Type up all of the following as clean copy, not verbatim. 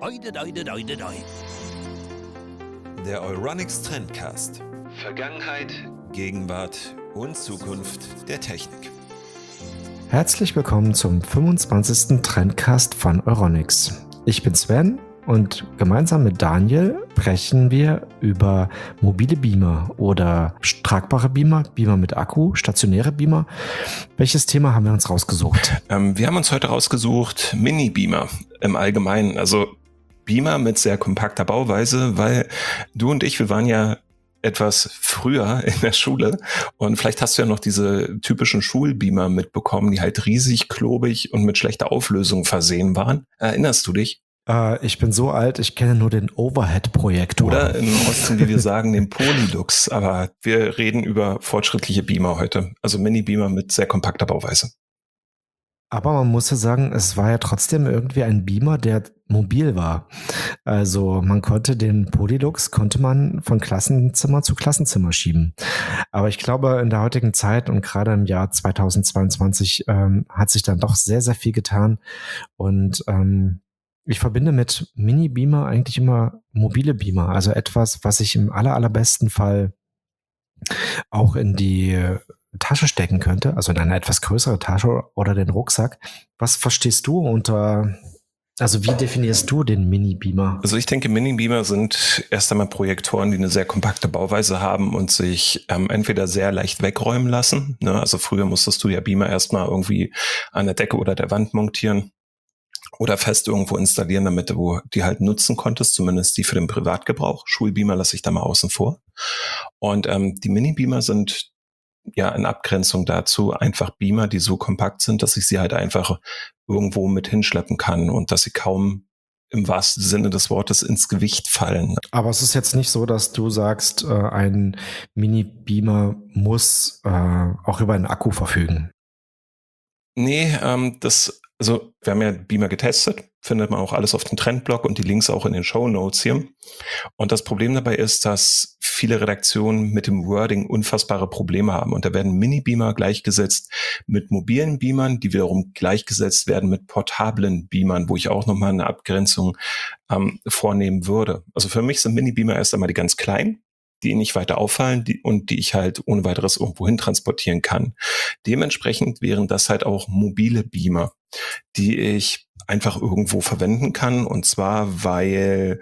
Oide, oide, oide, oide. Der Euronics Trendcast. Vergangenheit, Gegenwart und Zukunft der Technik. Herzlich willkommen zum 25. Trendcast von Euronics. Ich bin Sven und gemeinsam mit Daniel sprechen wir über mobile Beamer oder tragbare Beamer, Beamer mit Akku, stationäre Beamer. Welches Thema haben wir uns rausgesucht? Wir haben uns heute rausgesucht Mini-Beamer im Allgemeinen, also Beamer mit sehr kompakter Bauweise, weil du und ich, wir waren ja etwas früher in der Schule und vielleicht hast du ja noch diese typischen Schulbeamer mitbekommen, die halt riesig, klobig und mit schlechter Auflösung versehen waren. Erinnerst du dich? Ich bin so alt, ich kenne nur den Overhead-Projektor. Oder im Osten, wie wir sagen, den Polylux. Aber wir reden über fortschrittliche Beamer heute, also Mini-Beamer mit sehr kompakter Bauweise. Aber man muss ja sagen, es war ja trotzdem irgendwie ein Beamer, der mobil war. Also man konnte den Polylux von Klassenzimmer zu Klassenzimmer schieben. Aber ich glaube, in der heutigen Zeit und gerade im Jahr 2022 hat sich dann doch sehr, sehr viel getan. Und ich verbinde mit Mini-Beamer eigentlich immer mobile Beamer. Also etwas, was ich im allerbesten Fall auch in die Tasche stecken könnte, also in eine etwas größere Tasche oder den Rucksack. Was verstehst du also wie definierst du den Mini-Beamer? Also ich denke, Mini-Beamer sind erst einmal Projektoren, die eine sehr kompakte Bauweise haben und sich entweder sehr leicht wegräumen lassen. Ne? Also früher musstest du ja Beamer erstmal irgendwie an der Decke oder der Wand montieren oder fest irgendwo installieren, damit du die halt nutzen konntest, zumindest die für den Privatgebrauch. Schulbeamer lasse ich da mal außen vor. Und die Mini-Beamer sind ja in Abgrenzung dazu einfach Beamer, die so kompakt sind, dass ich sie halt einfach irgendwo mit hinschleppen kann und dass sie kaum im wahrsten Sinne des Wortes ins Gewicht fallen. Aber es ist jetzt nicht so, dass du sagst, ein Mini-Beamer muss auch über einen Akku verfügen. Nee, also wir haben ja Beamer getestet, findet man auch alles auf dem Trendblog und die Links auch in den Shownotes hier. Und das Problem dabei ist, dass viele Redaktionen mit dem Wording unfassbare Probleme haben. Und da werden Mini-Beamer gleichgesetzt mit mobilen Beamern, die wiederum gleichgesetzt werden mit portablen Beamern, wo ich auch nochmal eine Abgrenzung vornehmen würde. Also für mich sind Mini-Beamer erst einmal die ganz kleinen, die nicht weiter auffallen und die ich halt ohne weiteres irgendwo hin transportieren kann. Dementsprechend wären das halt auch mobile Beamer, die ich einfach irgendwo verwenden kann, und zwar weil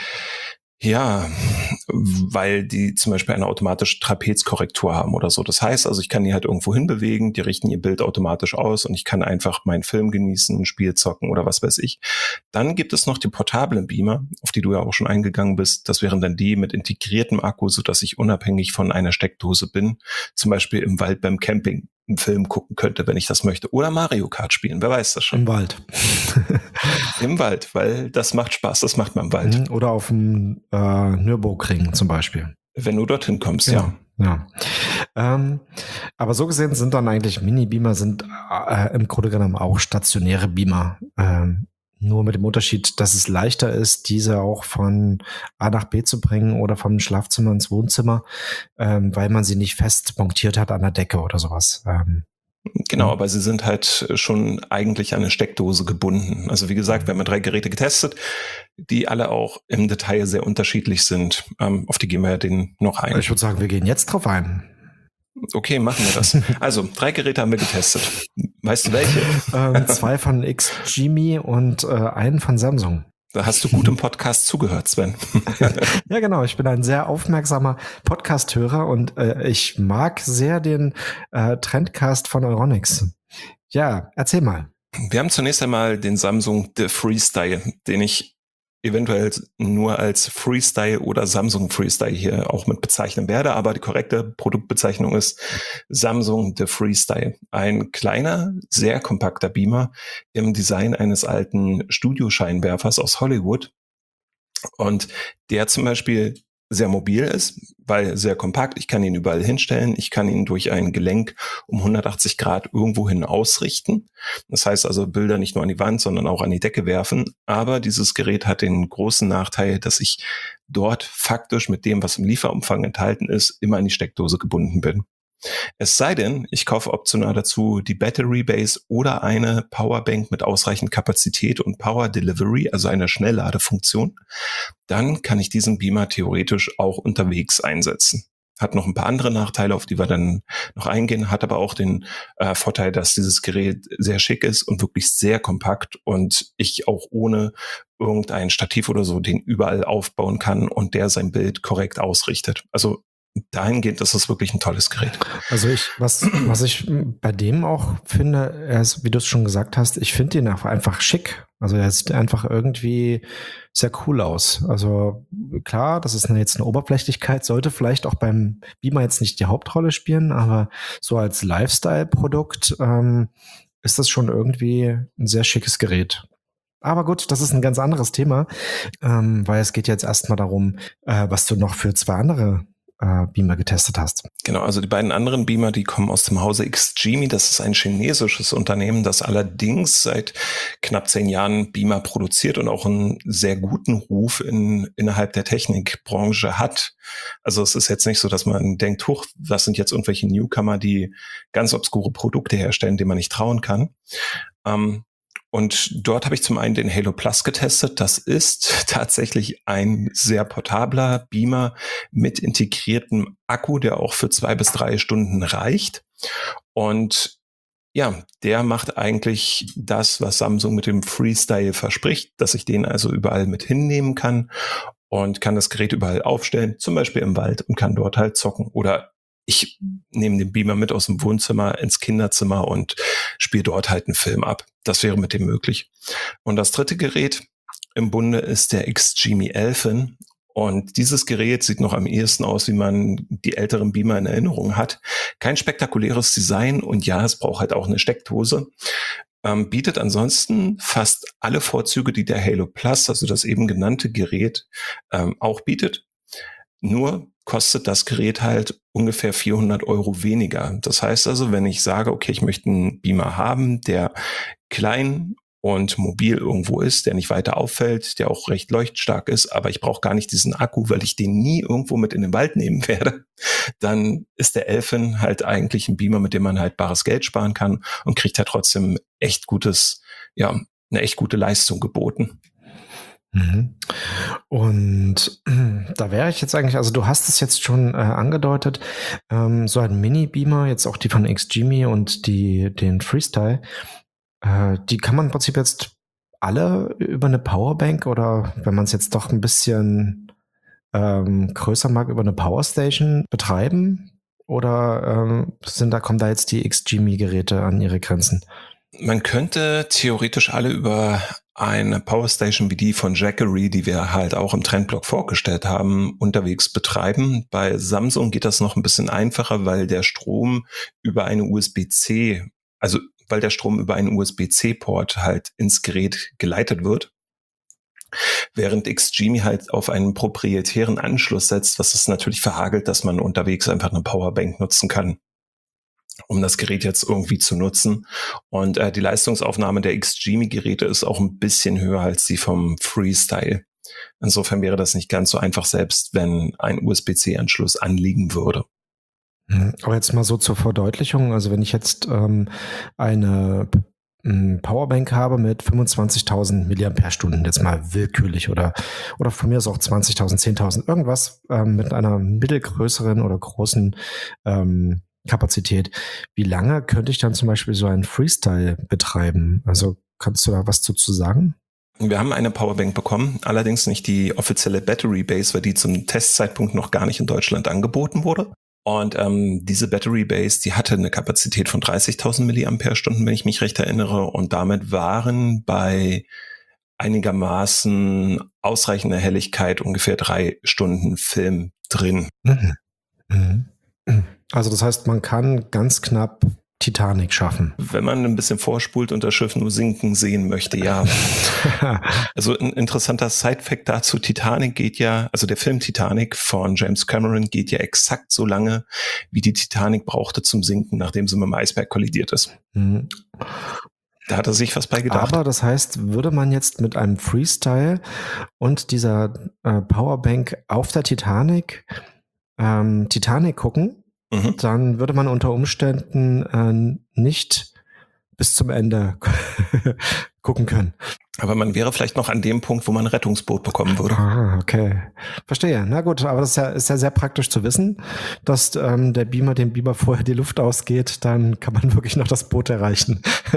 die zum Beispiel eine automatische Trapezkorrektur haben oder so. Das heißt also, ich kann die halt irgendwo hinbewegen, die richten ihr Bild automatisch aus und ich kann einfach meinen Film genießen, ein Spiel zocken oder was weiß ich. Dann gibt es noch die portablen Beamer, auf die du ja auch schon eingegangen bist. Das wären dann die mit integriertem Akku, sodass ich unabhängig von einer Steckdose bin, zum Beispiel im Wald beim Camping einen Film gucken könnte, wenn ich das möchte. Oder Mario Kart spielen, wer weiß das schon. Im Wald. Im Wald, weil das macht Spaß, das macht man im Wald. Oder auf dem Nürburgring zum Beispiel. Wenn du dorthin kommst, genau. Ja. Aber so gesehen sind dann eigentlich Mini-Beamer sind im Grunde genommen auch stationäre Beamer. Nur mit dem Unterschied, dass es leichter ist, diese auch von A nach B zu bringen oder vom Schlafzimmer ins Wohnzimmer, weil man sie nicht fest montiert hat an der Decke oder sowas. Genau, aber sie sind halt schon eigentlich an eine Steckdose gebunden. Also wie gesagt, wir haben 3 Geräte getestet, die alle auch im Detail sehr unterschiedlich sind. Auf die gehen wir ja noch ein. Ich würde sagen, wir gehen jetzt drauf ein. Okay, machen wir das. Also 3 Geräte haben wir getestet. Weißt du welche? 2 von XGMI und einen von Samsung. Da hast du gut im Podcast zugehört, Sven. Ja, genau. Ich bin ein sehr aufmerksamer Podcast-Hörer und ich mag sehr den Trendcast von Euronics. Ja, erzähl mal. Wir haben zunächst einmal den Samsung The Freestyle, den ich eventuell nur als Freestyle oder Samsung Freestyle hier auch mit bezeichnen werde, aber die korrekte Produktbezeichnung ist Samsung The Freestyle. Ein kleiner, sehr kompakter Beamer im Design eines alten Studioscheinwerfers aus Hollywood und der zum Beispiel sehr mobil ist, weil sehr kompakt. Ich kann ihn überall hinstellen. Ich kann ihn durch ein Gelenk um 180 Grad irgendwohin ausrichten. Das heißt also Bilder nicht nur an die Wand, sondern auch an die Decke werfen. Aber dieses Gerät hat den großen Nachteil, dass ich dort faktisch mit dem, was im Lieferumfang enthalten ist, immer an die Steckdose gebunden bin. Es sei denn, ich kaufe optional dazu die Battery Base oder eine Powerbank mit ausreichend Kapazität und Power Delivery, also eine Schnellladefunktion. Dann kann ich diesen Beamer theoretisch auch unterwegs einsetzen. Hat noch ein paar andere Nachteile, auf die wir dann noch eingehen, hat aber auch den Vorteil, dass dieses Gerät sehr schick ist und wirklich sehr kompakt und ich auch ohne irgendein Stativ oder so den überall aufbauen kann und der sein Bild korrekt ausrichtet. Also dahingehend ist es wirklich ein tolles Gerät. Also was ich bei dem auch finde, er ist, wie du es schon gesagt hast, ich finde ihn einfach schick. Also er sieht einfach irgendwie sehr cool aus. Also klar, das ist jetzt eine Oberflächlichkeit, sollte vielleicht auch beim Beamer jetzt nicht die Hauptrolle spielen, aber so als Lifestyle-Produkt ist das schon irgendwie ein sehr schickes Gerät. Aber gut, das ist ein ganz anderes Thema, weil es geht jetzt erstmal darum, was du noch für zwei andere Beamer getestet hast. Genau, also die beiden anderen Beamer, die kommen aus dem Hause XGIMI. Das ist ein chinesisches Unternehmen, das allerdings seit knapp 10 Jahren Beamer produziert und auch einen sehr guten Ruf innerhalb der Technikbranche hat. Also es ist jetzt nicht so, dass man denkt, huch, was sind jetzt irgendwelche Newcomer, die ganz obskure Produkte herstellen, denen man nicht trauen kann. Und dort habe ich zum einen den Halo Plus getestet. Das ist tatsächlich ein sehr portabler Beamer mit integriertem Akku, der auch für 2 bis 3 Stunden reicht. Und ja, der macht eigentlich das, was Samsung mit dem Freestyle verspricht, dass ich den also überall mit hinnehmen kann und kann das Gerät überall aufstellen, zum Beispiel im Wald und kann dort halt zocken. Oder ich nehme den Beamer mit aus dem Wohnzimmer ins Kinderzimmer und spiele dort halt einen Film ab. Das wäre mit dem möglich. Und das dritte Gerät im Bunde ist der XGIMI Elfin. Und dieses Gerät sieht noch am ehesten aus, wie man die älteren Beamer in Erinnerung hat. Kein spektakuläres Design und ja, es braucht halt auch eine Steckdose. Bietet ansonsten fast alle Vorzüge, die der Halo Plus, also das eben genannte Gerät, auch bietet. Nur kostet das Gerät halt ungefähr 400 € weniger. Das heißt also, wenn ich sage, okay, ich möchte einen Beamer haben, der klein und mobil irgendwo ist, der nicht weiter auffällt, der auch recht leuchtstark ist, aber ich brauche gar nicht diesen Akku, weil ich den nie irgendwo mit in den Wald nehmen werde, dann ist der Elfin halt eigentlich ein Beamer, mit dem man halt bares Geld sparen kann und kriegt ja trotzdem echt gutes, ja, eine echt gute Leistung geboten. Mhm. Und da wäre ich jetzt eigentlich, also du hast es jetzt schon angedeutet, so ein Mini-Beamer, jetzt auch die von XGIMI und den Freestyle, die kann man im Prinzip jetzt alle über eine Powerbank oder wenn man es jetzt doch ein bisschen größer mag, über eine Powerstation betreiben? Oder kommen da jetzt die XGIMI-Geräte an ihre Grenzen? Man könnte theoretisch alle über eine Powerstation wie die von Jackery, die wir halt auch im Trendblock vorgestellt haben, unterwegs betreiben. Bei Samsung geht das noch ein bisschen einfacher, weil der Strom über eine USB-C, also weil der Strom über einen USB-C-Port halt ins Gerät geleitet wird. Während XGIMI halt auf einen proprietären Anschluss setzt, was es natürlich verhagelt, dass man unterwegs einfach eine Powerbank nutzen kann, um das Gerät jetzt irgendwie zu nutzen. Und die Leistungsaufnahme der XGIMI-Geräte ist auch ein bisschen höher als die vom Freestyle. Insofern wäre das nicht ganz so einfach, selbst wenn ein USB-C-Anschluss anliegen würde. Aber jetzt mal so zur Verdeutlichung, also wenn ich jetzt eine Powerbank habe mit 25.000 mAh, jetzt mal willkürlich oder von mir ist auch 20.000, 10.000, irgendwas mit einer mittelgrößeren oder großen Kapazität. Wie lange könnte ich dann zum Beispiel so einen Freestyle betreiben? Also kannst du da was dazu sagen? Wir haben eine Powerbank bekommen, allerdings nicht die offizielle Battery Base, weil die zum Testzeitpunkt noch gar nicht in Deutschland angeboten wurde. Und diese Battery Base, die hatte eine Kapazität von 30.000 mAh, wenn ich mich recht erinnere. Und damit waren bei einigermaßen ausreichender Helligkeit ungefähr 3 Stunden Film drin. Mhm. Mhm. Also das heißt, man kann ganz knapp Titanic schaffen. Wenn man ein bisschen vorspult und das Schiff nur sinken sehen möchte, ja. Also ein interessanter Side-Fact dazu, Titanic geht ja, also der Film Titanic von James Cameron geht ja exakt so lange, wie die Titanic brauchte zum Sinken, nachdem sie mit dem Eisberg kollidiert ist. Mhm. Da hat er sich was bei gedacht. Aber das heißt, würde man jetzt mit einem Freestyle und dieser Powerbank auf der Titanic Titanic gucken, dann würde man unter Umständen nicht bis zum Ende gucken können. Aber man wäre vielleicht noch an dem Punkt, wo man ein Rettungsboot bekommen würde. Ah, okay. Verstehe. Na gut, aber das ist ja sehr praktisch zu wissen, dass der Beamer dem Beamer vorher die Luft ausgeht, dann kann man wirklich noch das Boot erreichen.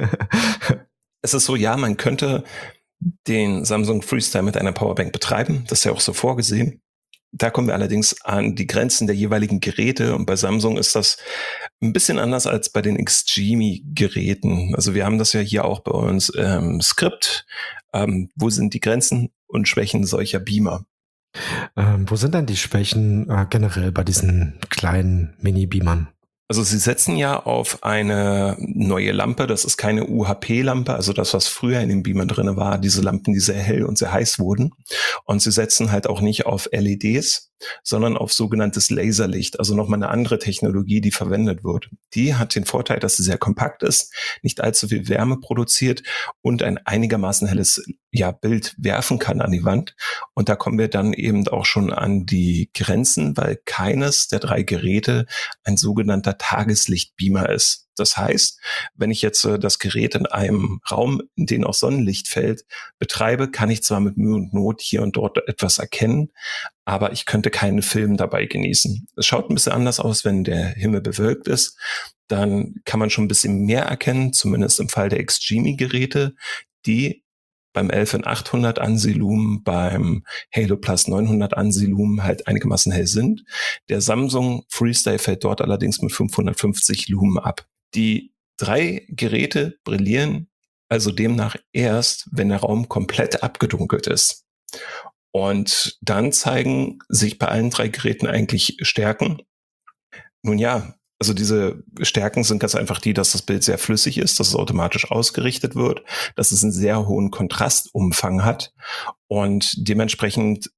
Es ist so, ja, man könnte den Samsung Freestyle mit einer Powerbank betreiben. Das ist ja auch so vorgesehen. Da kommen wir allerdings an die Grenzen der jeweiligen Geräte und bei Samsung ist das ein bisschen anders als bei den Xgimi-Geräten. Also wir haben das ja hier auch bei uns im Skript. Wo sind die Grenzen und Schwächen solcher Beamer? Wo sind denn die Schwächen generell bei diesen kleinen Mini-Beamern? Also sie setzen ja auf eine neue Lampe, das ist keine UHP-Lampe, also das, was früher in den Beamern drin war, diese Lampen, die sehr hell und sehr heiß wurden. Und sie setzen halt auch nicht auf LEDs, sondern auf sogenanntes Laserlicht, also nochmal eine andere Technologie, die verwendet wird. Die hat den Vorteil, dass sie sehr kompakt ist, nicht allzu viel Wärme produziert und ein einigermaßen helles Bild werfen kann an die Wand. Und da kommen wir dann eben auch schon an die Grenzen, weil keines der 3 Geräte ein sogenannter Tageslichtbeamer ist. Das heißt, wenn ich jetzt das Gerät in einem Raum, in den auch Sonnenlicht fällt, betreibe, kann ich zwar mit Mühe und Not hier und dort etwas erkennen, aber ich könnte keinen Film dabei genießen. Es schaut ein bisschen anders aus, wenn der Himmel bewölkt ist. Dann kann man schon ein bisschen mehr erkennen, zumindest im Fall der Xgimi-Geräte, die beim 11800 ANSI-Lumen, beim Halo Plus 900 ANSI-Lumen halt einigermaßen hell sind. Der Samsung Freestyle fällt dort allerdings mit 550 Lumen ab. Die 3 Geräte brillieren also demnach erst, wenn der Raum komplett abgedunkelt ist. Und dann zeigen sich bei allen 3 Geräten eigentlich Stärken. Nun ja, also diese Stärken sind ganz einfach die, dass das Bild sehr flüssig ist, dass es automatisch ausgerichtet wird, dass es einen sehr hohen Kontrastumfang hat und dementsprechend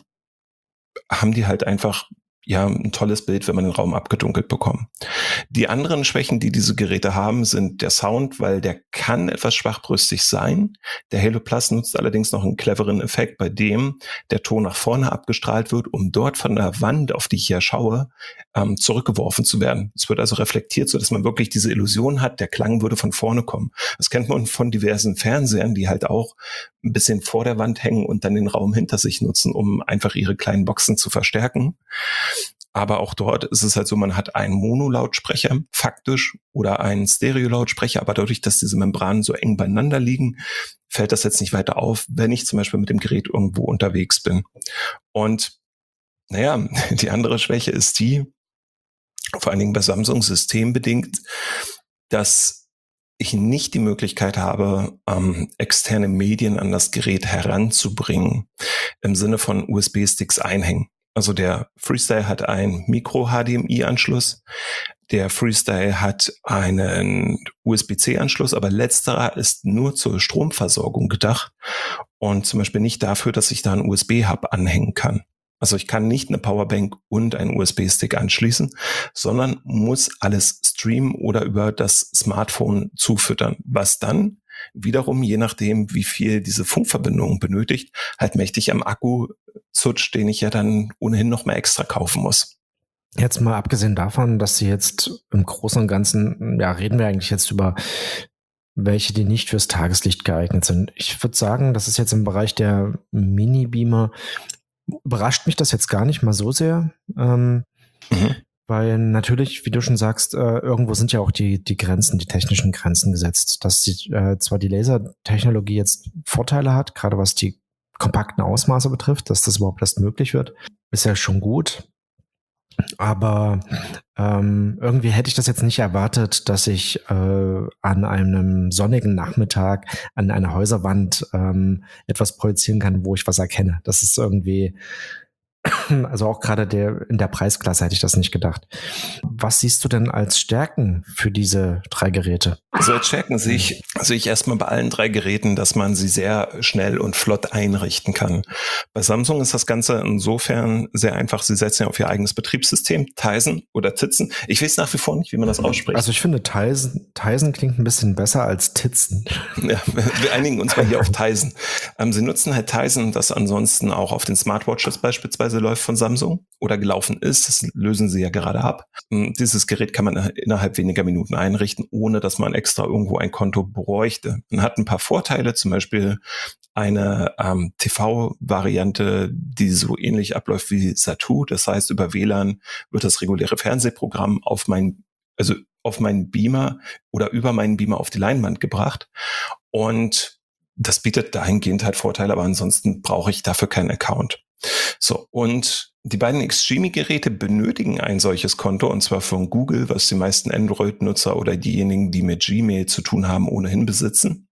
haben die halt einfach ein tolles Bild, wenn man den Raum abgedunkelt bekommt. Die anderen Schwächen, die diese Geräte haben, sind der Sound, weil der kann etwas schwachbrüstig sein. Der Halo Plus nutzt allerdings noch einen cleveren Effekt, bei dem der Ton nach vorne abgestrahlt wird, um dort von der Wand, auf die ich hier schaue, zurückgeworfen zu werden. Es wird also reflektiert, sodass man wirklich diese Illusion hat, der Klang würde von vorne kommen. Das kennt man von diversen Fernsehern, die halt auch ein bisschen vor der Wand hängen und dann den Raum hinter sich nutzen, um einfach ihre kleinen Boxen zu verstärken. Aber auch dort ist es halt so, man hat einen Mono-Lautsprecher faktisch oder einen Stereo-Lautsprecher, aber dadurch, dass diese Membranen so eng beieinander liegen, fällt das jetzt nicht weiter auf, wenn ich zum Beispiel mit dem Gerät irgendwo unterwegs bin. Und die andere Schwäche ist die, vor allen Dingen bei Samsung systembedingt, dass ich nicht die Möglichkeit habe, externe Medien an das Gerät heranzubringen, im Sinne von USB-Sticks einhängen. Also der Freestyle hat einen Micro-HDMI-Anschluss, der Freestyle hat einen USB-C-Anschluss, aber letzterer ist nur zur Stromversorgung gedacht und zum Beispiel nicht dafür, dass ich da einen USB-Hub anhängen kann. Also ich kann nicht eine Powerbank und einen USB-Stick anschließen, sondern muss alles streamen oder über das Smartphone zufüttern, was dann wiederum, je nachdem, wie viel diese Funkverbindung benötigt, halt mächtig am Akku zutscht, den ich ja dann ohnehin noch mal extra kaufen muss. Jetzt mal abgesehen davon, dass sie jetzt im Großen und Ganzen, reden wir eigentlich jetzt über welche, die nicht fürs Tageslicht geeignet sind. Ich würde sagen, das ist jetzt im Bereich der Mini-Beamer, überrascht mich das jetzt gar nicht mal so sehr, weil natürlich, wie du schon sagst, irgendwo sind ja auch die Grenzen, die technischen Grenzen gesetzt, dass zwar die Lasertechnologie jetzt Vorteile hat, gerade was die kompakten Ausmaße betrifft, dass das überhaupt erst möglich wird, ist ja schon gut. Aber irgendwie hätte ich das jetzt nicht erwartet, dass ich an einem sonnigen Nachmittag an einer Häuserwand etwas projizieren kann, wo ich was erkenne. Das ist irgendwie, also auch gerade in der Preisklasse hätte ich das nicht gedacht. Was siehst du denn als Stärken für diese 3 Geräte? Also als Stärken sehe ich erstmal bei allen 3 Geräten, dass man sie sehr schnell und flott einrichten kann. Bei Samsung ist das Ganze insofern sehr einfach. Sie setzen ja auf ihr eigenes Betriebssystem, Tizen oder Tizen. Ich weiß nach wie vor nicht, wie man das ausspricht. Also ich finde, Tizen klingt ein bisschen besser als Tizen. Ja, wir einigen uns mal hier auf Tizen. Sie nutzen halt Tizen, das ansonsten auch auf den Smartwatches beispielsweise läuft. läuft von Samsung oder gelaufen ist. Das lösen sie ja gerade ab. Dieses Gerät kann man innerhalb weniger Minuten einrichten, ohne dass man extra irgendwo ein Konto bräuchte. Man hat ein paar Vorteile, zum Beispiel eine TV-Variante, die so ähnlich abläuft wie Satu. Das heißt, über WLAN wird das reguläre Fernsehprogramm auf meinen Beamer oder über meinen Beamer auf die Leinwand gebracht. Und das bietet dahingehend halt Vorteile, aber ansonsten brauche ich dafür keinen Account. So, und die beiden Xtreme-Geräte benötigen ein solches Konto, und zwar von Google, was die meisten Android-Nutzer oder diejenigen, die mit Gmail zu tun haben, ohnehin besitzen.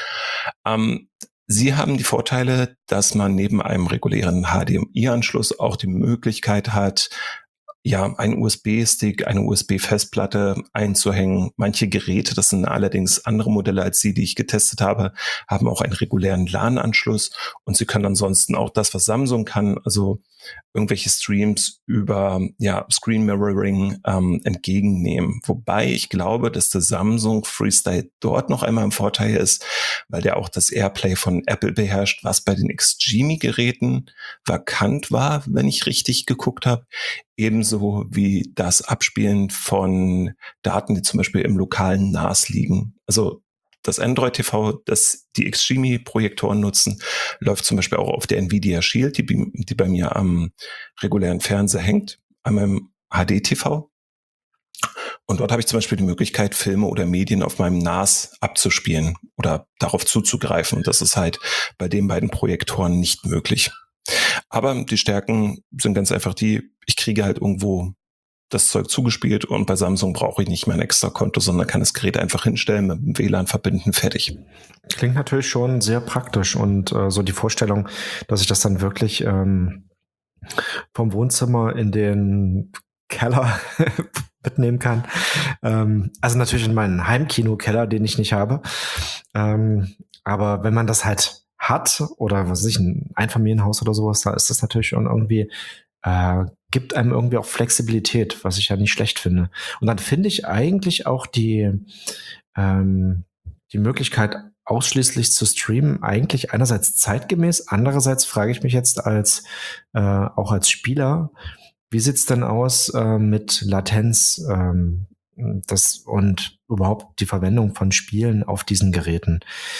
Sie haben die Vorteile, dass man neben einem regulären HDMI-Anschluss auch die Möglichkeit hat, ja, einen USB-Stick, eine USB-Festplatte einzuhängen. Manche Geräte, das sind allerdings andere Modelle als die ich getestet habe, haben auch einen regulären LAN-Anschluss, und sie können ansonsten auch das, was Samsung kann, also irgendwelche Streams über Screen Mirroring entgegennehmen. Wobei ich glaube, dass der Samsung Freestyle dort noch einmal im Vorteil ist, weil der auch das AirPlay von Apple beherrscht, was bei den XGMI-Geräten vakant war, wenn ich richtig geguckt habe. Ebenso wie das Abspielen von Daten, die zum Beispiel im lokalen NAS liegen. Also das Android TV, das die Xtreme-Projektoren nutzen, läuft zum Beispiel auch auf der Nvidia Shield, die bei mir am regulären Fernseher hängt, an meinem HD-TV. Und dort habe ich zum Beispiel die Möglichkeit, Filme oder Medien auf meinem NAS abzuspielen oder darauf zuzugreifen. Und das ist halt bei den beiden Projektoren nicht möglich. Aber die Stärken sind ganz einfach ich kriege halt irgendwo das Zeug zugespielt, und bei Samsung brauche ich nicht mehr ein extra Konto, sondern kann das Gerät einfach hinstellen, mit dem WLAN verbinden, fertig. Klingt natürlich schon sehr praktisch, und so die Vorstellung, dass ich das dann wirklich vom Wohnzimmer in den Keller mitnehmen kann. Also natürlich in meinen Heimkino-Keller, den ich nicht habe. Aber wenn man das halt hat, oder was weiß ich, ein Einfamilienhaus oder sowas, da ist das natürlich schon irgendwie gibt einem irgendwie auch Flexibilität, was ich ja nicht schlecht finde. Und dann finde ich eigentlich auch die Möglichkeit, ausschließlich zu streamen, eigentlich einerseits zeitgemäß, andererseits frage ich mich jetzt auch als Spieler, wie sieht's denn aus mit Latenz und überhaupt die Verwendung von Spielen auf diesen Geräten?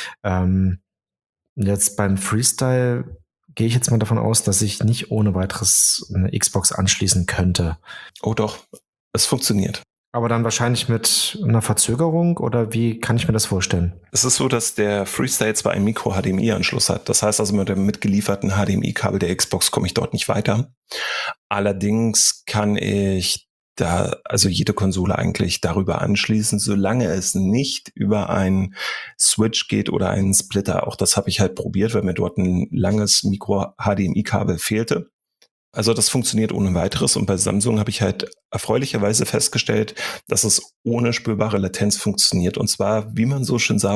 Jetzt beim Freestyle gehe ich jetzt mal davon aus, dass ich nicht ohne weiteres eine Xbox anschließen könnte. Oh doch, es funktioniert. Aber dann wahrscheinlich mit einer Verzögerung, oder wie kann ich mir das vorstellen? Es ist so, dass der Freestyle zwar einen Micro-HDMI-Anschluss hat. Das heißt also, mit dem mitgelieferten HDMI-Kabel der Xbox komme ich dort nicht weiter. Allerdings kann ich also jede Konsole eigentlich darüber anschließen, solange es nicht über einen Switch geht oder einen Splitter. Auch das habe ich halt probiert, weil mir dort ein langes Micro-HDMI-Kabel fehlte. Also das funktioniert ohne weiteres, und bei Samsung habe ich halt erfreulicherweise festgestellt, dass es ohne spürbare Latenz funktioniert, und zwar, wie man so schön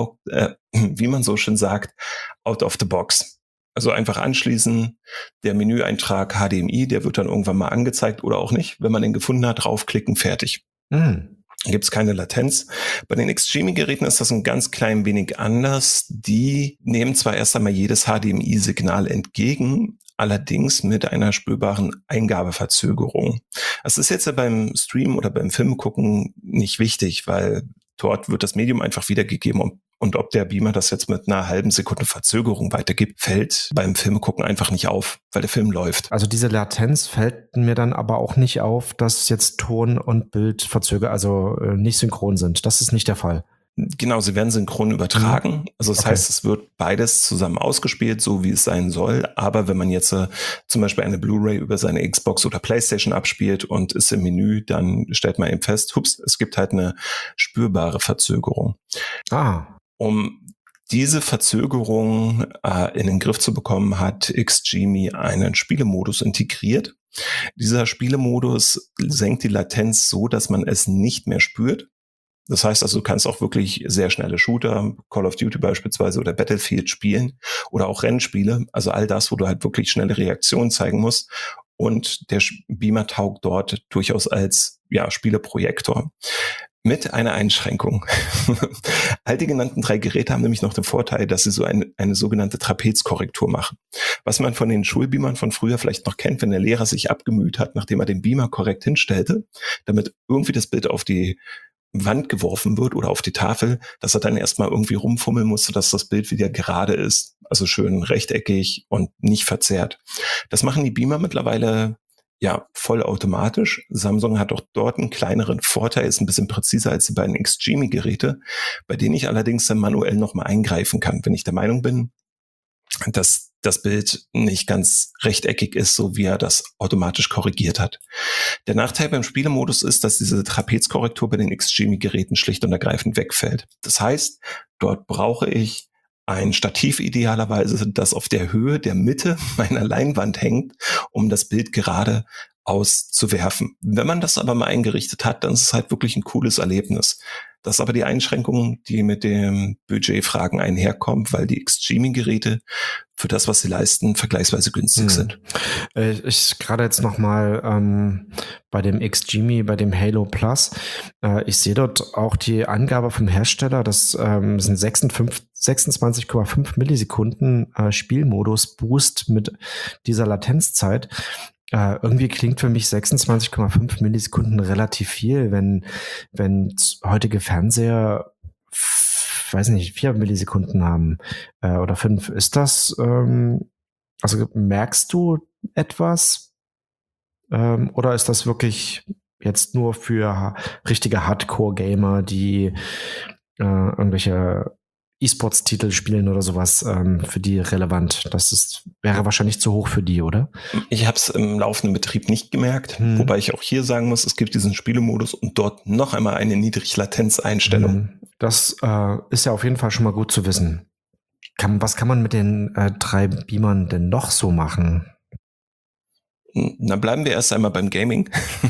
sagt, out of the box. Also einfach anschließen, der Menüeintrag HDMI, der wird dann irgendwann mal angezeigt oder auch nicht. Wenn man den gefunden hat, draufklicken, fertig. Gibt es keine Latenz. Bei den Xtreme-Geräten ist das ein ganz klein wenig anders. Die nehmen zwar erst einmal jedes HDMI-Signal entgegen, allerdings mit einer spürbaren Eingabeverzögerung. Das ist jetzt ja beim Stream oder beim Filmgucken nicht wichtig, weil dort wird das Medium einfach wiedergegeben, und ob der Beamer das jetzt mit einer halben Sekunde Verzögerung weitergibt, fällt beim Filmegucken einfach nicht auf, weil der Film läuft. Also diese Latenz fällt mir dann aber auch nicht auf, dass jetzt Ton und Bild nicht synchron sind. Das ist nicht der Fall. Genau, sie werden synchron übertragen. Also das heißt, es wird beides zusammen ausgespielt, so wie es sein soll. Aber wenn man jetzt zum Beispiel eine Blu-ray über seine Xbox oder PlayStation abspielt und ist im Menü, dann stellt man eben fest, es gibt halt eine spürbare Verzögerung. Um diese Verzögerung in den Griff zu bekommen, hat XGMI einen Spielemodus integriert. Dieser Spielemodus senkt die Latenz so, dass man es nicht mehr spürt. Das heißt also, du kannst auch wirklich sehr schnelle Shooter, Call of Duty beispielsweise oder Battlefield spielen oder auch Rennspiele. Also all das, wo du halt wirklich schnelle Reaktionen zeigen musst. Und der Beamer taugt dort durchaus als Spieleprojektor. Mit einer Einschränkung. All die genannten 3 Geräte haben nämlich noch den Vorteil, dass sie so eine sogenannte Trapezkorrektur machen. Was man von den Schulbeamern von früher vielleicht noch kennt, wenn der Lehrer sich abgemüht hat, nachdem er den Beamer korrekt hinstellte, damit irgendwie das Bild auf die Wand geworfen wird oder auf die Tafel, dass er dann erstmal irgendwie rumfummeln musste, dass das Bild wieder gerade ist, also schön rechteckig und nicht verzerrt. Das machen die Beamer mittlerweile vollautomatisch. Samsung hat auch dort einen kleineren Vorteil, ist ein bisschen präziser als die beiden Xgimi-Geräte, bei denen ich allerdings dann manuell nochmal eingreifen kann, wenn ich der Meinung bin, dass das Bild nicht ganz rechteckig ist, so wie er das automatisch korrigiert hat. Der Nachteil beim Spielemodus ist, dass diese Trapezkorrektur bei den Xgimi-Geräten schlicht und ergreifend wegfällt. Das heißt, dort brauche ich ein Stativ idealerweise, das auf der Höhe der Mitte meiner Leinwand hängt, um das Bild gerade auszuwerfen. Wenn man das aber mal eingerichtet hat, dann ist es halt wirklich ein cooles Erlebnis. Das ist aber die Einschränkung, die mit den Budgetfragen einherkommt, weil die Xgimi-Geräte für das, was sie leisten, vergleichsweise günstig sind. Ich gerade jetzt nochmal bei dem Xgimi, bei dem Halo Plus, ich sehe dort auch die Angabe vom Hersteller, das sind 26,5 Millisekunden Spielmodus-Boost mit dieser Latenzzeit. Irgendwie klingt für mich 26,5 Millisekunden relativ viel, wenn heutige Fernseher, weiß nicht, 4 Millisekunden haben oder 5. Ist das, also merkst du etwas oder ist das wirklich jetzt nur für richtige Hardcore-Gamer, die irgendwelche E-Sports-Titel spielen oder sowas, für die relevant? Wäre wahrscheinlich zu hoch für die, oder? Ich habe es im laufenden Betrieb nicht gemerkt, wobei ich auch hier sagen muss, es gibt diesen Spielemodus und dort noch einmal eine Niedriglatenz-Einstellung. Das ist ja auf jeden Fall schon mal gut zu wissen. Was kann man mit den 3 Beamern denn noch so machen? Na, bleiben wir erst einmal beim Gaming.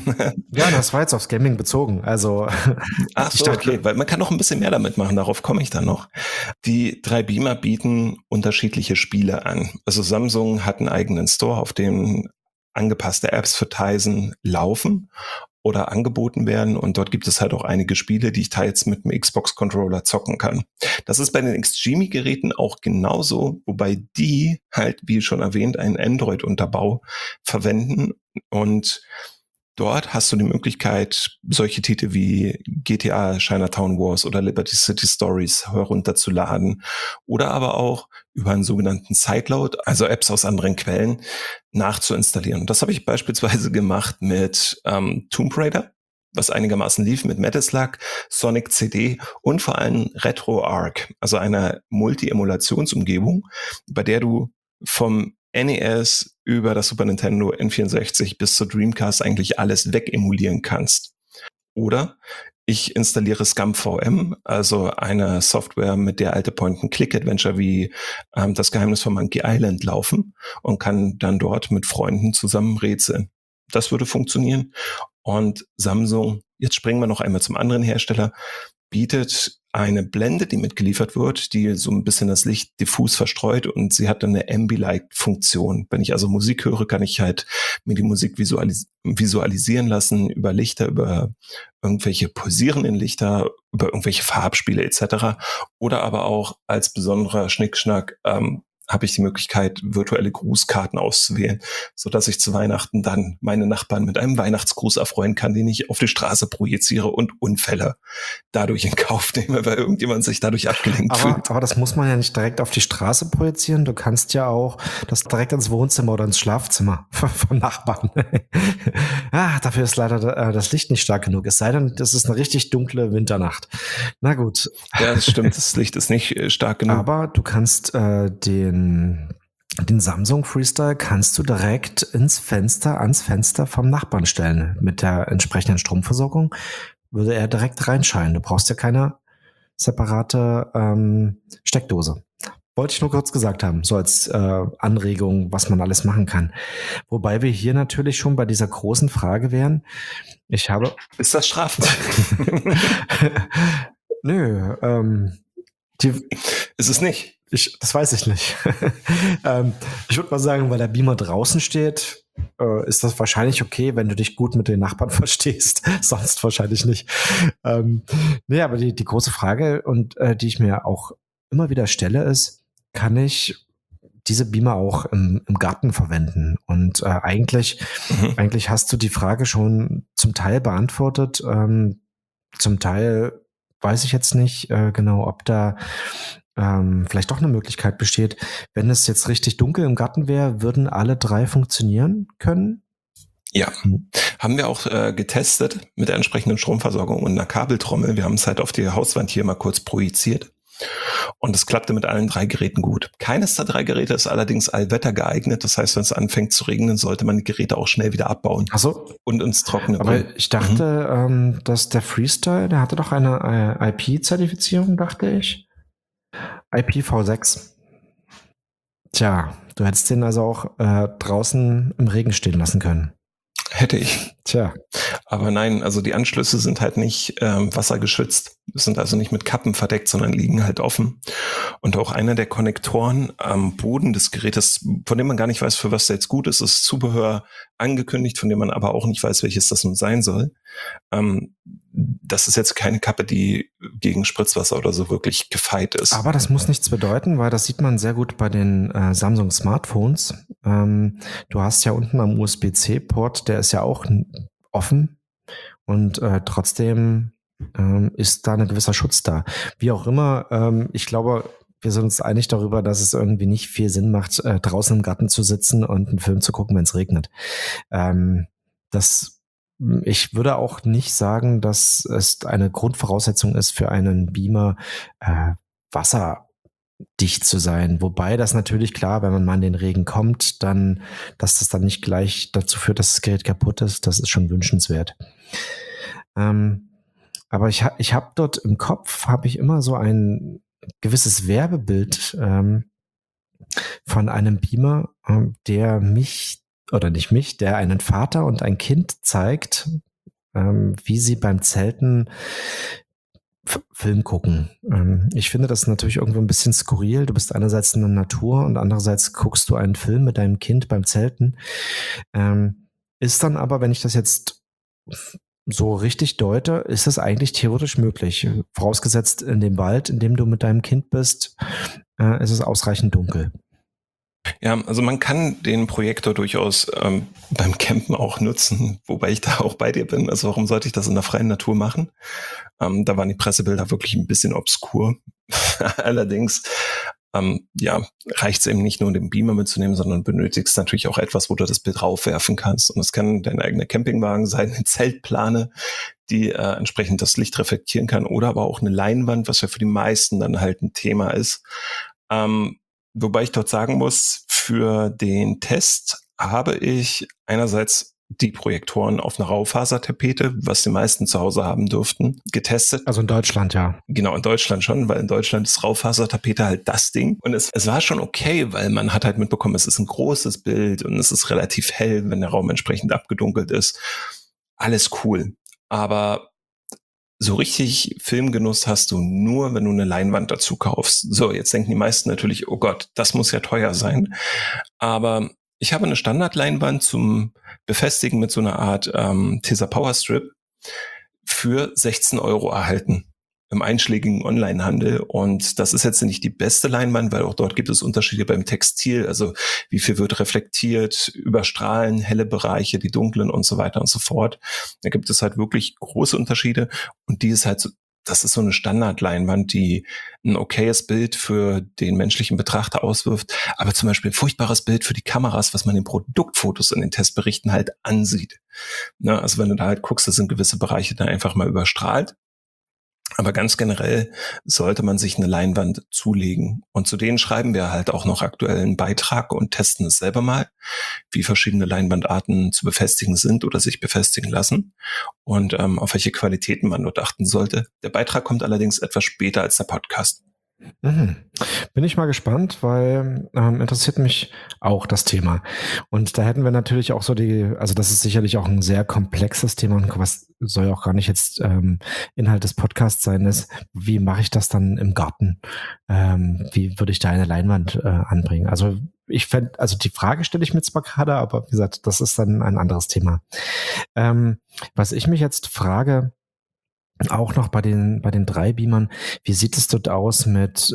Ja, das war jetzt aufs Gaming bezogen. Also, ach so, okay, weil man kann noch ein bisschen mehr damit machen, darauf komme ich dann noch. Die 3 Beamer bieten unterschiedliche Spiele an. Also Samsung hat einen eigenen Store, auf dem angepasste Apps für Tizen laufen oder angeboten werden und dort gibt es halt auch einige Spiele, die ich teils mit dem Xbox-Controller zocken kann. Das ist bei den Xgimi-Geräten auch genauso, wobei die halt, wie schon erwähnt, einen Android-Unterbau verwenden und dort hast du die Möglichkeit, solche Titel wie GTA Chinatown Wars oder Liberty City Stories herunterzuladen oder aber auch über einen sogenannten Sideload, also Apps aus anderen Quellen, nachzuinstallieren. Das habe ich beispielsweise gemacht mit Tomb Raider, was einigermaßen lief, mit Metal Sonic CD und vor allem RetroArch, also einer Multi-Emulationsumgebung, bei der du vom NES über das Super Nintendo N64 bis zur Dreamcast eigentlich alles wegemulieren kannst. Oder ich installiere ScumVM, also eine Software, mit der alte Point-and-Click-Adventure wie das Geheimnis von Monkey Island laufen und kann dann dort mit Freunden zusammen rätseln. Das würde funktionieren. Und Samsung, jetzt springen wir noch einmal zum anderen Hersteller, bietet eine Blende, die mitgeliefert wird, die so ein bisschen das Licht diffus verstreut und sie hat dann eine Ambilight-Funktion. Wenn ich also Musik höre, kann ich halt mir die Musik visualisieren lassen über Lichter, über irgendwelche pulsierenden Lichter, über irgendwelche Farbspiele etc. Oder aber auch als besonderer Schnickschnack habe ich die Möglichkeit, virtuelle Grußkarten auszuwählen, sodass ich zu Weihnachten dann meine Nachbarn mit einem Weihnachtsgruß erfreuen kann, den ich auf die Straße projiziere und Unfälle dadurch in Kauf nehme, weil irgendjemand sich dadurch abgelenkt fühlt. Aber das muss man ja nicht direkt auf die Straße projizieren. Du kannst ja auch das direkt ins Wohnzimmer oder ins Schlafzimmer von Nachbarn. Dafür ist leider das Licht nicht stark genug. Es sei denn, das ist eine richtig dunkle Winternacht. Na gut. Ja, das stimmt. Das Licht ist nicht stark genug. Aber du kannst den Samsung Freestyle kannst du direkt ans Fenster vom Nachbarn stellen. Mit der entsprechenden Stromversorgung würde er direkt reinscheinen. Du brauchst ja keine separate Steckdose. Wollte ich nur kurz gesagt haben, so als Anregung, was man alles machen kann. Wobei wir hier natürlich schon bei dieser großen Frage wären. Ist das strafbar? Nö, ist es nicht. Das weiß ich nicht. Ich würde mal sagen, weil der Beamer draußen steht, ist das wahrscheinlich okay, wenn du dich gut mit den Nachbarn verstehst. Sonst wahrscheinlich nicht. Nee, aber die große Frage, und die ich mir auch immer wieder stelle, ist, kann ich diese Beamer auch im Garten verwenden? Und eigentlich hast du die Frage schon zum Teil beantwortet. Zum Teil weiß ich jetzt nicht genau, ob da vielleicht doch eine Möglichkeit besteht. Wenn es jetzt richtig dunkel im Garten wäre, würden alle 3 funktionieren können? Ja, haben wir auch getestet mit der entsprechenden Stromversorgung und einer Kabeltrommel. Wir haben es halt auf die Hauswand hier mal kurz projiziert. Und es klappte mit allen 3 Geräten gut. Keines der 3 Geräte ist allerdings allwetter geeignet. Das heißt, wenn es anfängt zu regnen, sollte man die Geräte auch schnell wieder abbauen. Ach so. Und ins Trockene Aber bringen. ich dachte, dass der Freestyle, der hatte doch eine IP-Zertifizierung, dachte ich. IPv6. Tja, du hättest den also auch draußen im Regen stehen lassen können. Hätte ich. Tja. Aber nein, also die Anschlüsse sind halt nicht wassergeschützt, sind also nicht mit Kappen verdeckt, sondern liegen halt offen. Und auch einer der Konnektoren am Boden des Gerätes, von dem man gar nicht weiß, für was der jetzt gut ist, ist Zubehör angekündigt, von dem man aber auch nicht weiß, welches das nun sein soll. Das ist jetzt keine Kappe, die gegen Spritzwasser oder so wirklich gefeit ist. Aber das muss nichts bedeuten, weil das sieht man sehr gut bei den Samsung Smartphones. Du hast ja unten am USB-C-Port, der ist ja auch offen und trotzdem ist da ein gewisser Schutz da. Wie auch immer, ich glaube, wir sind uns einig darüber, dass es irgendwie nicht viel Sinn macht, draußen im Garten zu sitzen und einen Film zu gucken, wenn es regnet. Ich würde auch nicht sagen, dass es eine Grundvoraussetzung ist für einen Beamer, wasserdicht zu sein. Wobei das natürlich klar, wenn man mal in den Regen kommt, dann, dass das dann nicht gleich dazu führt, dass das Gerät kaputt ist, das ist schon wünschenswert. Aber ich habe dort im Kopf, habe ich immer so ein gewisses Werbebild von einem Beamer, der der einen Vater und ein Kind zeigt, wie sie beim Zelten Film gucken. Ich finde das natürlich irgendwo ein bisschen skurril. Du bist einerseits in der Natur und andererseits guckst du einen Film mit deinem Kind beim Zelten. Ist dann aber, wenn ich das jetzt so richtig deute, ist das eigentlich theoretisch möglich. Vorausgesetzt in dem Wald, in dem du mit deinem Kind bist, ist es ausreichend dunkel. Ja, also man kann den Projektor durchaus beim Campen auch nutzen, wobei ich da auch bei dir bin. Also warum sollte ich das in der freien Natur machen? Da waren die Pressebilder wirklich ein bisschen obskur. Allerdings reicht es eben nicht nur, den Beamer mitzunehmen, sondern benötigst natürlich auch etwas, wo du das Bild raufwerfen kannst. Und es kann dein eigener Campingwagen sein, eine Zeltplane, die entsprechend das Licht reflektieren kann, oder aber auch eine Leinwand, was ja für die meisten dann halt ein Thema ist. Wobei ich dort sagen muss, für den Test habe ich einerseits die Projektoren auf einer Raufasertapete, was die meisten zu Hause haben dürften, getestet. Also in Deutschland, ja. Genau, in Deutschland schon, weil in Deutschland ist Raufasertapete halt das Ding. Und es war schon okay, weil man hat halt mitbekommen, es ist ein großes Bild und es ist relativ hell, wenn der Raum entsprechend abgedunkelt ist. Alles cool. Aber so richtig Filmgenuss hast du nur, wenn du eine Leinwand dazu kaufst. So, jetzt denken die meisten natürlich, oh Gott, das muss ja teuer sein. Aber ich habe eine Standardleinwand zum Befestigen mit so einer Art Tesa Power Strip für 16 € erhalten im einschlägigen Onlinehandel. Und das ist jetzt nicht die beste Leinwand, weil auch dort gibt es Unterschiede beim Textil. Also wie viel wird reflektiert, überstrahlen, helle Bereiche, die dunklen und so weiter und so fort. Da gibt es halt wirklich große Unterschiede. Und die ist halt so, das ist so eine Standardleinwand, die ein okayes Bild für den menschlichen Betrachter auswirft, aber zum Beispiel ein furchtbares Bild für die Kameras, was man in Produktfotos in den Testberichten halt ansieht. Ne, also wenn du da halt guckst, da sind gewisse Bereiche dann einfach mal überstrahlt. Aber ganz generell sollte man sich eine Leinwand zulegen. Und zu denen schreiben wir halt auch noch aktuell einen Beitrag und testen es selber mal, wie verschiedene Leinwandarten zu befestigen sind oder sich befestigen lassen und auf welche Qualitäten man dort achten sollte. Der Beitrag kommt allerdings etwas später als der Podcast. Mhm. Bin ich mal gespannt, weil interessiert mich auch das Thema. Und da hätten wir natürlich auch so also das ist sicherlich auch ein sehr komplexes Thema und was soll ja auch gar nicht jetzt Inhalt des Podcasts sein, ist, wie mache ich das dann im Garten? Wie würde ich da eine Leinwand anbringen? Also ich fände, also die Frage stelle ich mir zwar gerade, aber wie gesagt, das ist dann ein anderes Thema. Was ich mich jetzt frage, auch noch bei den drei Beamern, wie sieht es dort aus mit,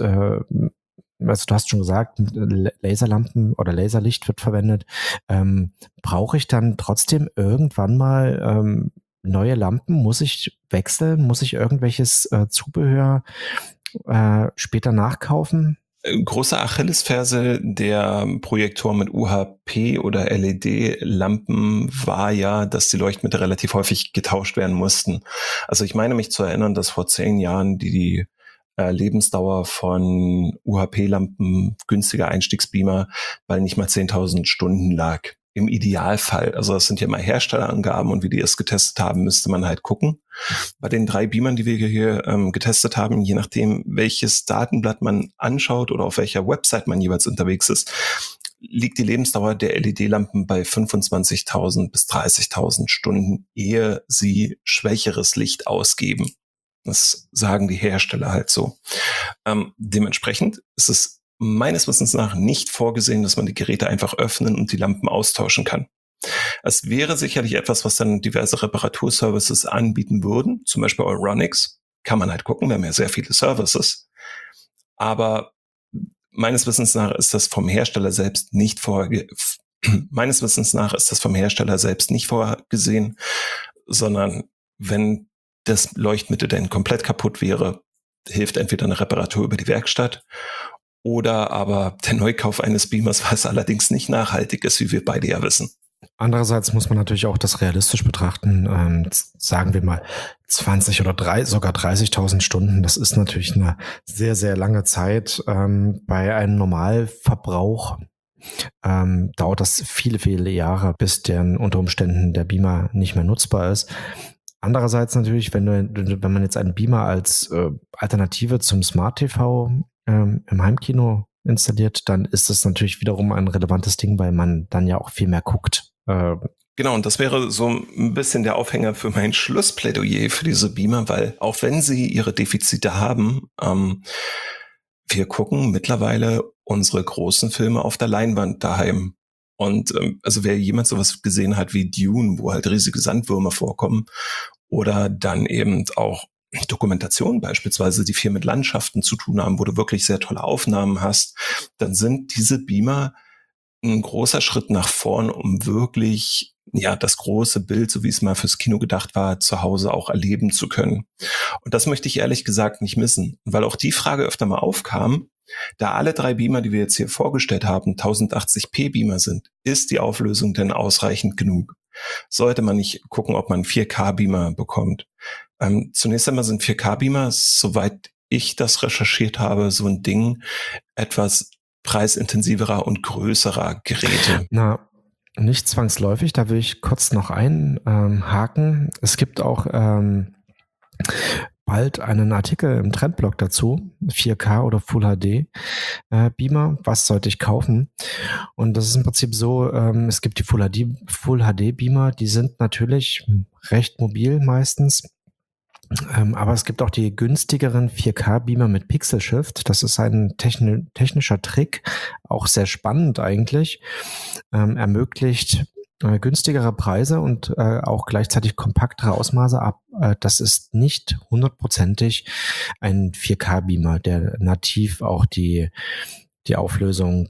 also du hast schon gesagt, Laserlampen oder Laserlicht wird verwendet. Brauche ich dann trotzdem irgendwann mal neue Lampen? Muss ich wechseln? Muss ich irgendwelches Zubehör später nachkaufen? Große Achillesferse der Projektoren mit UHP oder LED-Lampen war ja, dass die Leuchtmittel relativ häufig getauscht werden mussten. Also ich meine mich zu erinnern, dass vor 10 Jahren die Lebensdauer von UHP-Lampen, günstiger Einstiegsbeamer, bei nicht mal 10.000 Stunden lag. Im Idealfall. Also das sind ja immer Herstellerangaben und wie die es getestet haben, müsste man halt gucken. Bei den 3 Beamern, die wir hier getestet haben, je nachdem, welches Datenblatt man anschaut oder auf welcher Website man jeweils unterwegs ist, liegt die Lebensdauer der LED-Lampen bei 25.000 bis 30.000 Stunden, ehe sie schwächeres Licht ausgeben. Das sagen die Hersteller halt so. Dementsprechend ist es meines Wissens nach nicht vorgesehen, dass man die Geräte einfach öffnen und die Lampen austauschen kann. Es wäre sicherlich etwas, was dann diverse Reparaturservices anbieten würden, zum Beispiel Euronics. Kann man halt gucken, wir haben ja sehr viele Services. Aber meines Wissens nach ist das vom Hersteller selbst nicht meines Wissens nach ist das vom Hersteller selbst nicht vorgesehen, sondern wenn das Leuchtmittel denn komplett kaputt wäre, hilft entweder eine Reparatur über die Werkstatt oder aber der Neukauf eines Beamers, was allerdings nicht nachhaltig ist, wie wir beide ja wissen. Andererseits muss man natürlich auch das realistisch betrachten. Sagen wir mal 20 oder sogar 30.000 Stunden. Das ist natürlich eine sehr, sehr lange Zeit. Bei einem Normalverbrauch dauert das viele, viele Jahre, bis unter Umständen der Beamer nicht mehr nutzbar ist. Andererseits natürlich, wenn man jetzt einen Beamer als Alternative zum Smart TV im Heimkino installiert, dann ist das natürlich wiederum ein relevantes Ding, weil man dann ja auch viel mehr guckt. Genau, und das wäre so ein bisschen der Aufhänger für mein Schlussplädoyer für diese Beamer, weil auch wenn sie ihre Defizite haben, wir gucken mittlerweile unsere großen Filme auf der Leinwand daheim. Und also wer jemand sowas gesehen hat wie Dune, wo halt riesige Sandwürmer vorkommen, oder dann eben auch Dokumentationen beispielsweise, die viel mit Landschaften zu tun haben, wo du wirklich sehr tolle Aufnahmen hast, dann sind diese Beamer ein großer Schritt nach vorn, um wirklich das große Bild, so wie es mal fürs Kino gedacht war, zu Hause auch erleben zu können. Und das möchte ich ehrlich gesagt nicht missen, weil auch die Frage öfter mal aufkam, da alle 3 Beamer, die wir jetzt hier vorgestellt haben, 1080p Beamer sind, ist die Auflösung denn ausreichend genug? Sollte man nicht gucken, ob man 4K Beamer bekommt? Zunächst einmal sind 4K Beamer, soweit ich das recherchiert habe, so ein Ding, etwas preisintensiverer und größerer Geräte. Na, nicht zwangsläufig, da will ich kurz noch einhaken. Es gibt auch bald einen Artikel im Trendblog dazu, 4K oder Full HD Beamer, was sollte ich kaufen? Und das ist im Prinzip so, es gibt die Full HD Beamer, die sind natürlich recht mobil meistens. Aber es gibt auch die günstigeren 4K-Beamer mit Pixel Shift. Das ist ein technischer Trick, auch sehr spannend eigentlich. Ermöglicht günstigere Preise und auch gleichzeitig kompaktere Ausmaße ab. Das ist nicht hundertprozentig ein 4K-Beamer, der nativ auch die Auflösung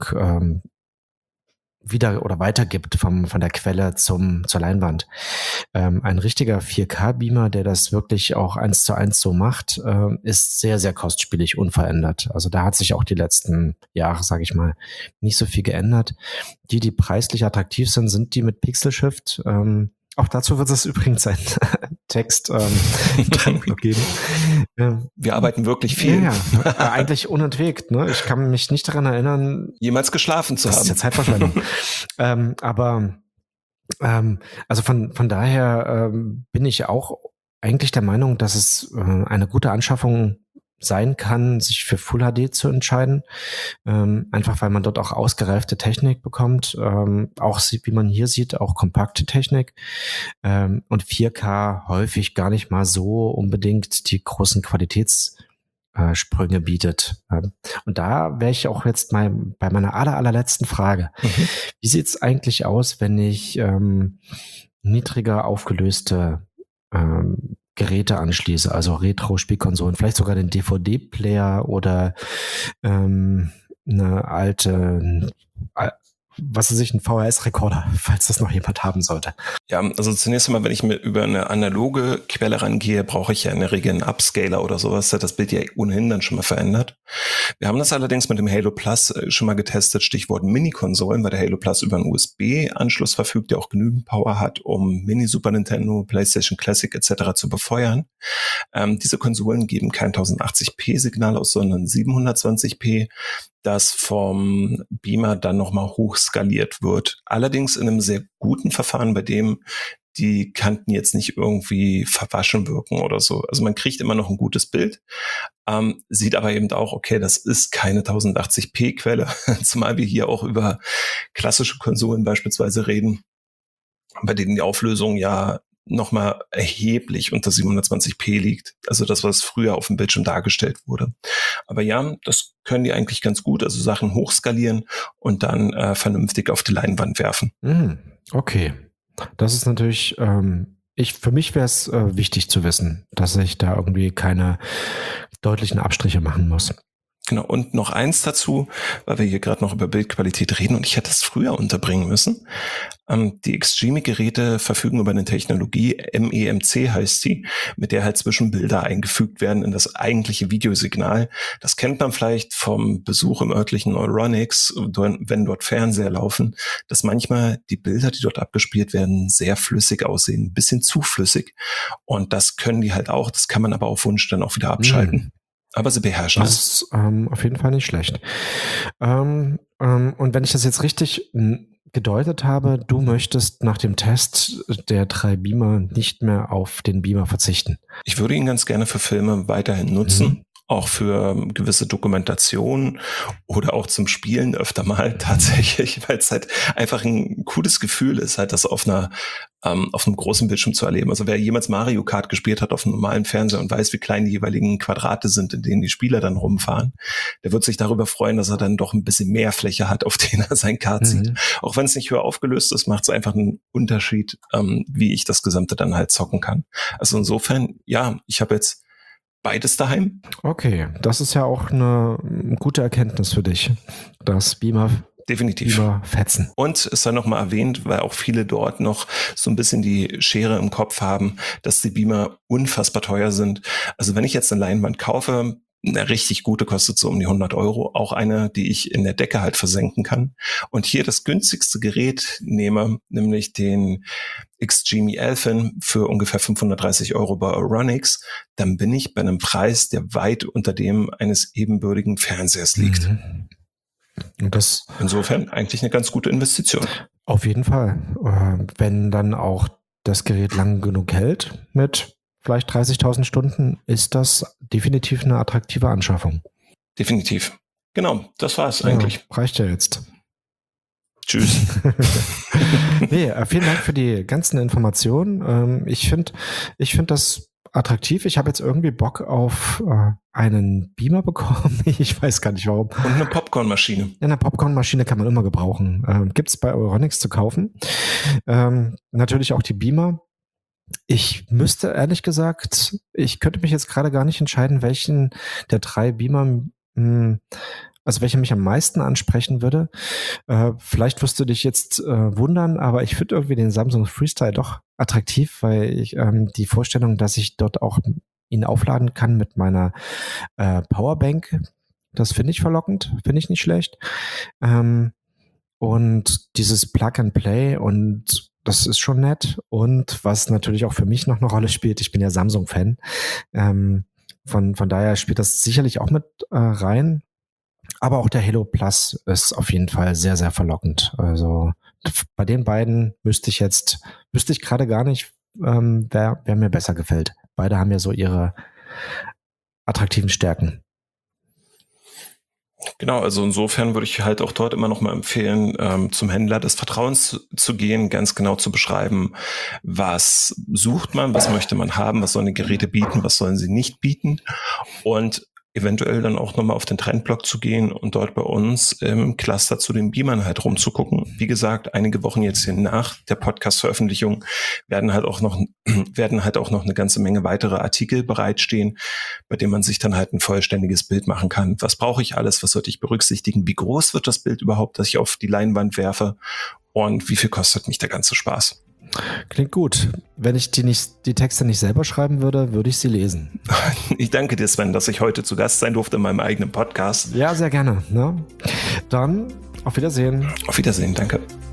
wieder oder weitergibt von der Quelle zur Leinwand. Ein richtiger 4K-Beamer, der das wirklich auch 1:1 so macht, ist sehr, sehr kostspielig, unverändert. Also da hat sich auch die letzten Jahre, sage ich mal, nicht so viel geändert. Die preislich attraktiv sind, sind die mit Pixel Shift. Auch dazu wird es übrigens einen Text Trendblog geben. Wir arbeiten wirklich viel. Ja, eigentlich unentwegt. Ne? Ich kann mich nicht daran erinnern, jemals geschlafen zu haben. Das ist ja Zeitverschwendung. Also von daher bin ich auch eigentlich der Meinung, dass es eine gute Anschaffung sein kann, sich für Full HD zu entscheiden. Einfach weil man dort auch ausgereifte Technik bekommt, auch wie man hier sieht, auch kompakte Technik, und 4K häufig gar nicht mal so unbedingt die großen Qualitätssprünge bietet. Und da wäre ich auch jetzt mal bei meiner allerletzten Frage. Wie sieht's eigentlich aus, wenn ich niedriger aufgelöste Geräte anschließe, also Retro-Spielkonsolen, vielleicht sogar den DVD-Player oder eine alte, was weiß ich, ein VHS-Rekorder, falls das noch jemand haben sollte. Ja, also zunächst einmal, wenn ich mir über eine analoge Quelle rangehe, brauche ich ja in der Regel einen Upscaler oder sowas, der das Bild ja ohnehin dann schon mal verändert. Wir haben das allerdings mit dem Halo Plus schon mal getestet, Stichwort Mini-Konsolen, weil der Halo Plus über einen USB-Anschluss verfügt, der auch genügend Power hat, um Mini-Super Nintendo, PlayStation Classic etc. zu befeuern. Diese Konsolen geben kein 1080p-Signal aus, sondern 720p, das vom Beamer dann nochmal hochskaliert wird. Allerdings in einem sehr guten Verfahren, bei dem die Kanten jetzt nicht irgendwie verwaschen wirken oder so. Also man kriegt immer noch ein gutes Bild, sieht aber eben auch, okay, das ist keine 1080p-Quelle, zumal wir hier auch über klassische Konsolen beispielsweise reden, bei denen die Auflösung ja nochmal erheblich unter 720p liegt. Also das, was früher auf dem Bildschirm dargestellt wurde. Aber ja, das können die eigentlich ganz gut, also Sachen hochskalieren und dann vernünftig auf die Leinwand werfen. Okay. Das ist natürlich, für mich wäre es wichtig zu wissen, dass ich da irgendwie keine deutlichen Abstriche machen muss. Genau, und noch eins dazu, weil wir hier gerade noch über Bildqualität reden und ich hätte es früher unterbringen müssen. Die Xtreme-Geräte verfügen über eine Technologie, MEMC heißt die, mit der halt Zwischenbilder eingefügt werden in das eigentliche Videosignal. Das kennt man vielleicht vom Besuch im örtlichen Euronics, wenn dort Fernseher laufen, dass manchmal die Bilder, die dort abgespielt werden, sehr flüssig aussehen, ein bisschen zu flüssig. Und das können die halt auch, das kann man aber auf Wunsch dann auch wieder abschalten. Aber sie beherrschen das. Das ist auf jeden Fall nicht schlecht. Und wenn ich das jetzt richtig gedeutet habe, du möchtest nach dem Test der 3 Beamer nicht mehr auf den Beamer verzichten. Ich würde ihn ganz gerne für Filme weiterhin nutzen. Auch für gewisse Dokumentation oder auch zum Spielen öfter mal tatsächlich, weil es halt einfach ein cooles Gefühl ist, halt das auf einem großen Bildschirm zu erleben. Also wer jemals Mario Kart gespielt hat auf einem normalen Fernseher und weiß, wie klein die jeweiligen Quadrate sind, in denen die Spieler dann rumfahren, der wird sich darüber freuen, dass er dann doch ein bisschen mehr Fläche hat, auf denen er sein Kart sieht. Auch wenn es nicht höher aufgelöst ist, macht es einfach einen Unterschied, wie ich das Gesamte dann halt zocken kann. Also insofern, ja, ich habe jetzt beides daheim. Okay, das ist ja auch eine gute Erkenntnis für dich, dass Beamer definitiv fetzen. Und es sei noch mal erwähnt, weil auch viele dort noch so ein bisschen die Schere im Kopf haben, dass die Beamer unfassbar teuer sind. Also wenn ich jetzt eine Leinwand kaufe, eine richtig gute kostet so um die 100 €, auch eine, die ich in der Decke halt versenken kann. Und hier das günstigste Gerät nehme, nämlich den Xtreme Elfin für ungefähr 530 € bei Euronics, dann bin ich bei einem Preis, der weit unter dem eines ebenbürtigen Fernsehers liegt. Und das insofern eigentlich eine ganz gute Investition. Auf jeden Fall. Wenn dann auch das Gerät lang genug hält mit vielleicht 30.000 Stunden, ist das definitiv eine attraktive Anschaffung. Definitiv. Genau, das war es eigentlich. Reicht ja jetzt. Tschüss. Nee, vielen Dank für die ganzen Informationen. Ich finde das attraktiv. Ich habe jetzt irgendwie Bock auf einen Beamer bekommen. Ich weiß gar nicht warum. Und eine Popcornmaschine. Eine Popcornmaschine kann man immer gebrauchen. Gibt es bei Euronics zu kaufen. Natürlich auch die Beamer. Ich müsste ehrlich gesagt, ich könnte mich jetzt gerade gar nicht entscheiden, welchen der 3 Beamer, also welcher mich am meisten ansprechen würde. Vielleicht wirst du dich jetzt wundern, aber ich finde irgendwie den Samsung Freestyle doch attraktiv, weil ich die Vorstellung, dass ich dort auch ihn aufladen kann mit meiner Powerbank, das finde ich verlockend, finde ich nicht schlecht. Und dieses Plug and Play und das ist schon nett. Und was natürlich auch für mich noch eine Rolle spielt, ich bin ja Samsung-Fan. Von daher spielt das sicherlich auch mit rein. Aber auch der Halo Plus ist auf jeden Fall sehr, sehr verlockend. Also bei den beiden wüsste ich gerade gar nicht, wer mir besser gefällt. Beide haben ja so ihre attraktiven Stärken. Genau, also insofern würde ich halt auch dort immer noch mal empfehlen, zum Händler des Vertrauens zu gehen, ganz genau zu beschreiben, was sucht man, was möchte man haben, was sollen die Geräte bieten, was sollen sie nicht bieten und eventuell dann auch nochmal auf den Trendblog zu gehen und dort bei uns im Cluster zu den Beamern halt rumzugucken. Wie gesagt, einige Wochen jetzt hier nach der Podcast-Veröffentlichung werden halt auch noch eine ganze Menge weitere Artikel bereitstehen, bei denen man sich dann halt ein vollständiges Bild machen kann. Was brauche ich alles? Was sollte ich berücksichtigen? Wie groß wird das Bild überhaupt, das ich auf die Leinwand werfe? Und wie viel kostet mich der ganze Spaß? Klingt gut. Wenn ich die Texte nicht selber schreiben würde, würde ich sie lesen. Ich danke dir, Sven, dass ich heute zu Gast sein durfte in meinem eigenen Podcast. Ja, sehr gerne. Ne? Dann auf Wiedersehen. Auf Wiedersehen, danke.